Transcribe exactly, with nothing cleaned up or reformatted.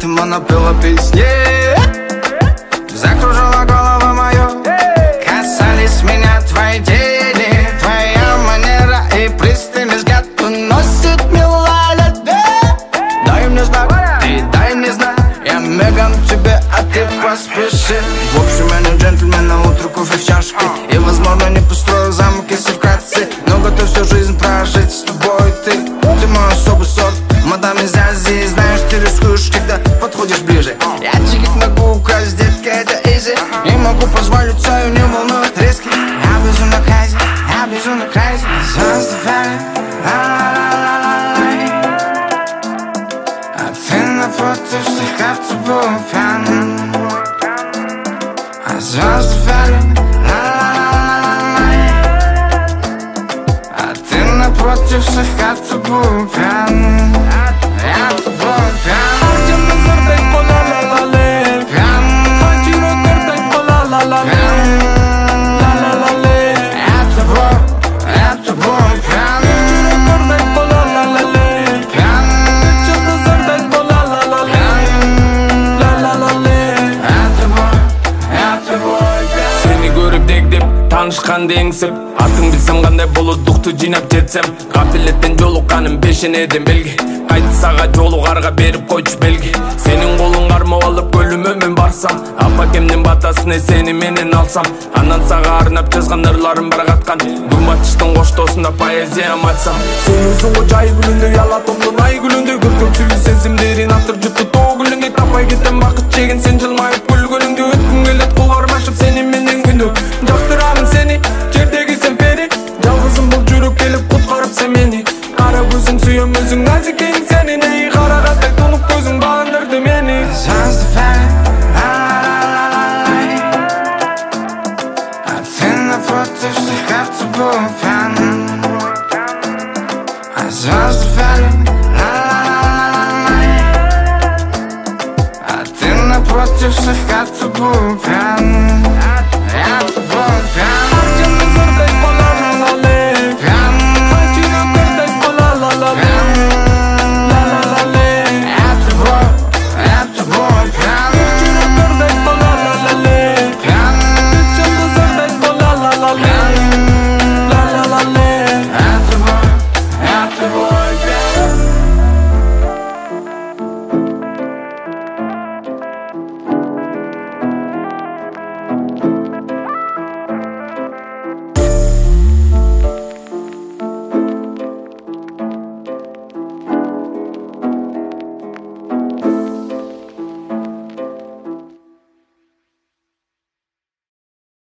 этим она пела песни. Закружила голову мою, касались меня твои тени. Твоя манера и пристальный взгляд уносит милая лет. Дай мне знак, ты дай мне знак, я мигом тебе, а ты поспеши. В общем, я не джентльмен, на утро кофе в чашке. И, возможно, не построю замок, если вкратце, но готов всю жизнь прожить с тобой. Ты, ты мой особый сорт, мадам из Азии. Знаешь, ты рискуешь, когда подходишь ближе. Я чекать могу украсть, детка, это изи. Не могу позволить свою, не волнует риски. Я безумно crazy, я безумно crazy. Звезды фали, ла-ла-ла-ла-ла-лай. А ты напротив слегка в тобой пьян. А звезды фали, ла-ла-ла-ла-лай. А ты напротив слегка в тобой пьян. Я в тобой пьян. Танышканды эңсеп, атың билсем кандай болот, дукту жыйнап жетсем. Капилеттен жолукканым пешенеден белги. Кайты сага жолугарга берип койчу белги. Сенин колуң кармап алып көлүмө мен барсам, апакемдин батасын сени менен алсам. Анан сага арнап жазган ырларым бар каткан. Думатыштын коштоосунда поэзиям айтсам. Сен өзүң го жай күлүндөй, ала томдун ай күлүндөй. Көркөм сүйүү сезимдерин атыр жуту тоо күлүндөй. Тапай кетем бакыт чегин сен жылмайып күлгөнүңдү. Өткүң келет кол кармашып сени менен күнү. Жактырамын сени, жердеги сен пери. Жалгызым бул жүрөк келип куткарып сен мени. Кара көзүң сүйөм өзүң назикең сенин. Эй карагаттай тунук көзүң багындырды мени. Звезды фали, ла-ла-ла-ла-лай. А ты напротив слегка в тобой пьян. А звезды фали, ла-ла-ла-ла-лай. А ты напротив слегка в тобой пьян.